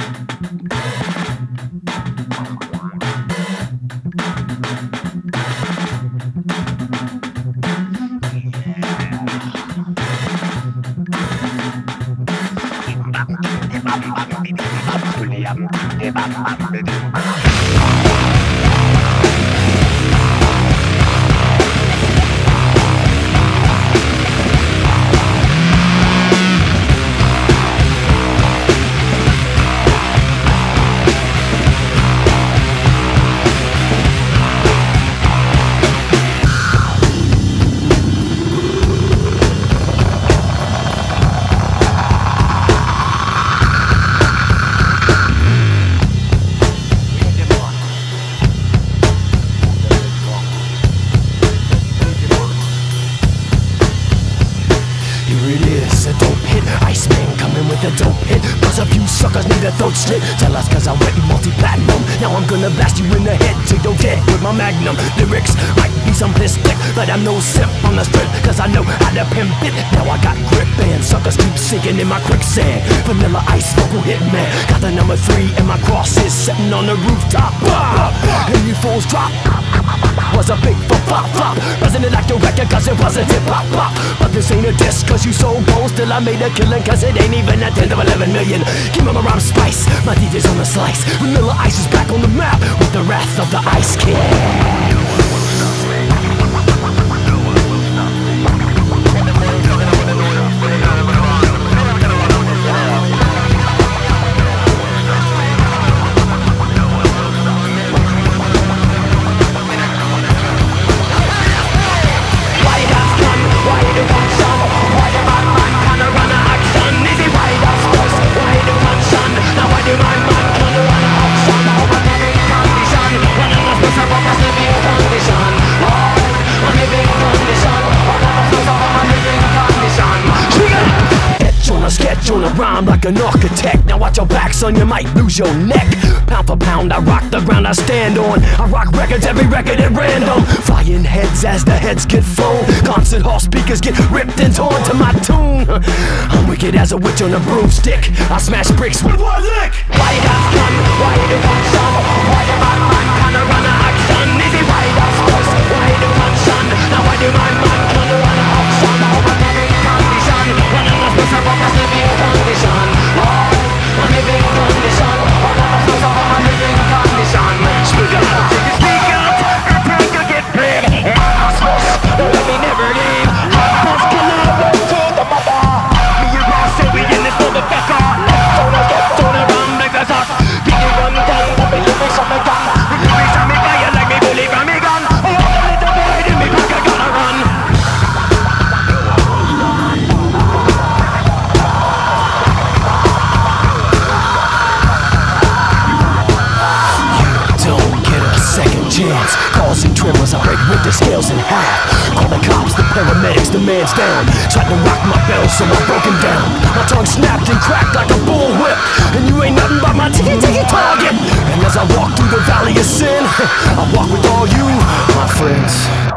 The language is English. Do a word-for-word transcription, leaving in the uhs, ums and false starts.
Here it is, a dope hit. Iceman coming with a dope hit. Cause a few suckers need a throat slit. Tell us cause I went multi-platinum. Now I'm gonna blast you in the head till you're dead with my magnum. Lyrics might be simplistic, but I'm no simp on the strip. Cause I know how to pimp it. Now I got grip and suckers keep sinking in my quicksand. Vanilla Ice, vocal hitman. Got the number three and my cross is sitting on the rooftop. And you fools drop. Was a big flop flop. Wasn't it like your record cause it wasn't hip hop pop. But this ain't a diss cause you sold gold. Still I made a killing cause it ain't even a tenth of eleven million. Give me my rhyme spice, my D J's on the slice. Vanilla Ice is back on the map with the wrath of the Ice Kid. On a rhyme like an architect. Now watch your back, son, you might lose your neck. Pound for pound, I rock the ground I stand on. I rock records, every record at random. Flying heads as the heads get flown. Concert hall speakers get ripped and torn to my tune. I'm wicked as a witch on a broomstick. I smash bricks with one lick. Why you got fun? Why you do fun, son? Why do my mind kinda run a hot sun? Easy why you got first? Why you do fun, son? Now why do my mind kinda run a hot sun? I hope I'm having condition. When I'm not supposed to focus to be condition. Oh, I'm living condition. All of us know how I'm living condition. Speak up, speak up. The tiger get played. Let me never leave. Let's kill it up to the mother. Me and Ross say we in this motherfucker. Let's turn us, let's turn around like a sock. Give me one gun, but me give me some gun. Give me some fire like me bully from me gun. Oh, little boy, in me back I gotta run. Chance, causing tremors, I break with the scales in half. Call the cops, the paramedics, the man's down. Tried to rock my bell, so I broke him down. My tongue snapped and cracked like a bullwhip. And you ain't nothing but my ticky-ticky target. And as I walk through the valley of sin, I walk with all you, my friends.